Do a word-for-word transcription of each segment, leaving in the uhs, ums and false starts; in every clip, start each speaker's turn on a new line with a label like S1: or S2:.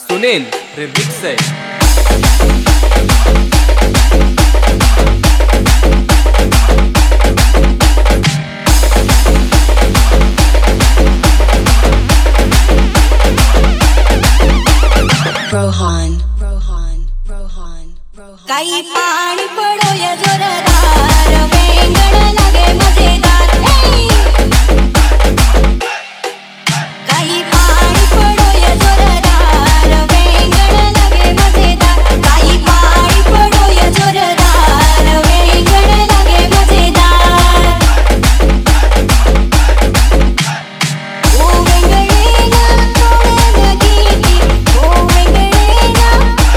S1: Sunil remix है।
S2: रोहन रोहन रोहन काही पाणी पडो या जोरदार वेंगण लागे मजेदार काही पाणी पडो या जोरदार वेंगण लागे मजेदार काही पाणी पडो या जोरदार वेंगण लागे मजेदार ओ वेंगणेना तोडे गीती ओ वेंगणेना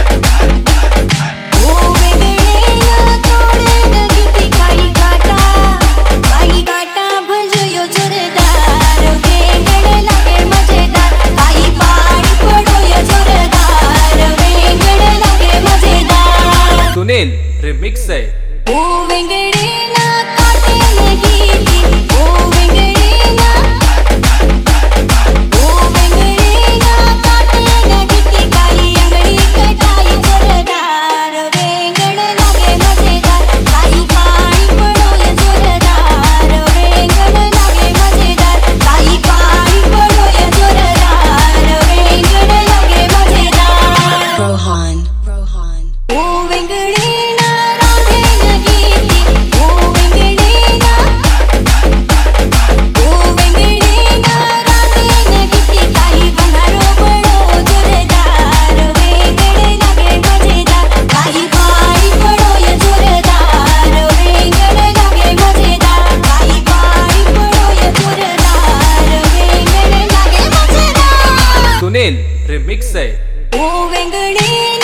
S2: ओ वेंगणेना तोडे गीती काही काटा काही काटा भजयो जोरदार वेंगण लागे मजेदार काही पाणी पडो या जोरदार वेंगण लागे मजेदार
S1: सुनील रिमिक्स है।
S2: ओ वेंगणेना काटे गीती ओ वेंगणेना ओ वेंगणेना काटे गीती काही अंगडी कटाई जोरदार वेंगण लागे मजेदार काही पाणी पडो या जोरदार वेंगण लागे मजेदार काही पाणी पडो या जोरदार वेंगण लागे मजेदार रोहन रोहन ओ वेंगणेना राधे गीती ओ वेंगणेना ओ वेंगणेना राधे गीती काही बंगारो पडो जोरदार वेंगण लागे मजेदार काही पाणी पडो या जोरदार वेंगण लागे मजेदार काही पाणी पडो या जोरदार वेंगण लागे मजेदार
S1: सुनील रिमिक्स है।
S2: ओ वेंगणेना